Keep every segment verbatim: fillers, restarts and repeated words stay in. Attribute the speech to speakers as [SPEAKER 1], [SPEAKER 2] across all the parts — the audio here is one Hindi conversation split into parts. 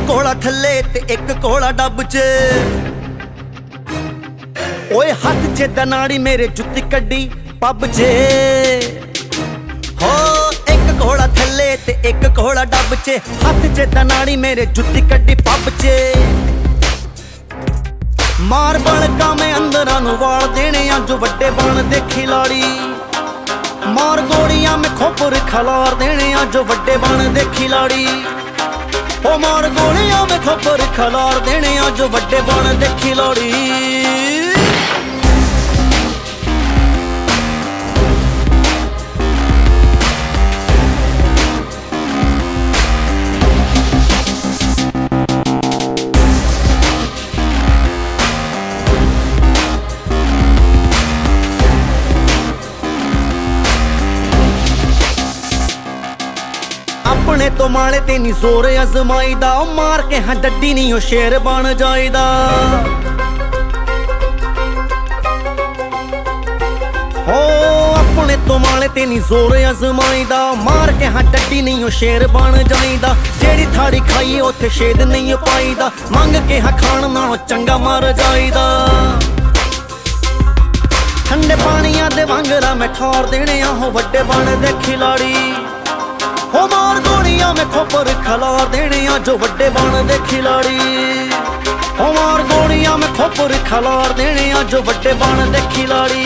[SPEAKER 1] कोला थल्ले ते एक कोला डब च। ओए हाथ च दनाड़ी मेरे जुत्ती कड्डी पब च। हो एक कोला थल्ले ते एक कोला डब च, हाथ च दनाड़ी मेरे जुत्ती कड्डी पब च। मार बणका में अंदरां नूं वाल देने आ जो वड्डे बण दे खिलाड़ी। मार गोलियां में खोपर खलार देने आ जो वड्डे बण दे खिलाड़ी। ओ मार गोलियां में खोपर खलार देने आ जो वड्डे बण दे खिलाड़ी। अपने तो माले ते नी जोर अजमाईदा, मार के हाँ डड्डी नी ओ शेर बन जाईदा। हो अपने तो माले ते नी जोर अजमाईदा, मार के हाँ डड्डी नी ओ शेर बन जाईदा। जेड़ी थाड़ी खाई उथे शेद नहीं पाईदा, मंग के हाँ खान नालों चंगा मर जाईदा। ठंडे पानिया दे वांगरा मैं ठार देने आ हो वड्डे बण दे खिलाड़ी। हो मार गोलियां में खोपर खलार देने आ जो वड्डे बण दे खिलाड़ी। हो मार गोलियां में खोपर खलार देने आ जो वड्डे बण दे खिलाड़ी।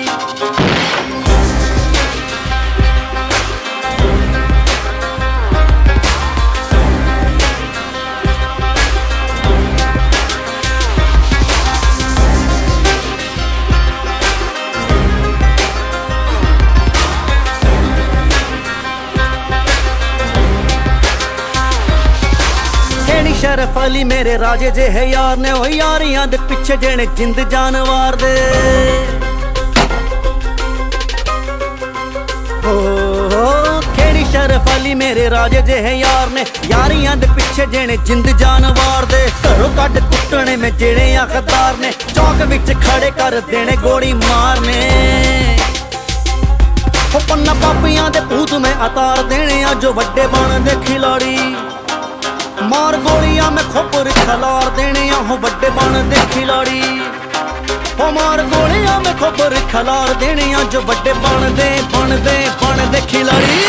[SPEAKER 1] शरफ अली मेरे राजे जे है यार ने, ओ यारियां दे पिछे जेने जिंद जानवार दे। हो केड़ी शरफ अली मेरे राजे जे है यार ने, यारियां दे पिछे जेने जिंद जानवार दे। घरों कड कुटने में जेने आखदार ने, चौक विच खड़े कर देने गोली मारने। हो पन्ना पापियां दे भूत में अतार देने आ जो वड्डे बण दे खिलाड़ी। मार गोलियां में खोपर खलार देने आ हो वड्डे बण दे खिलाड़ी। हो मार गोलियां में खोपर खलार देने आ जो वड्डे बण दे बण दे बण दे खिलाड़ी।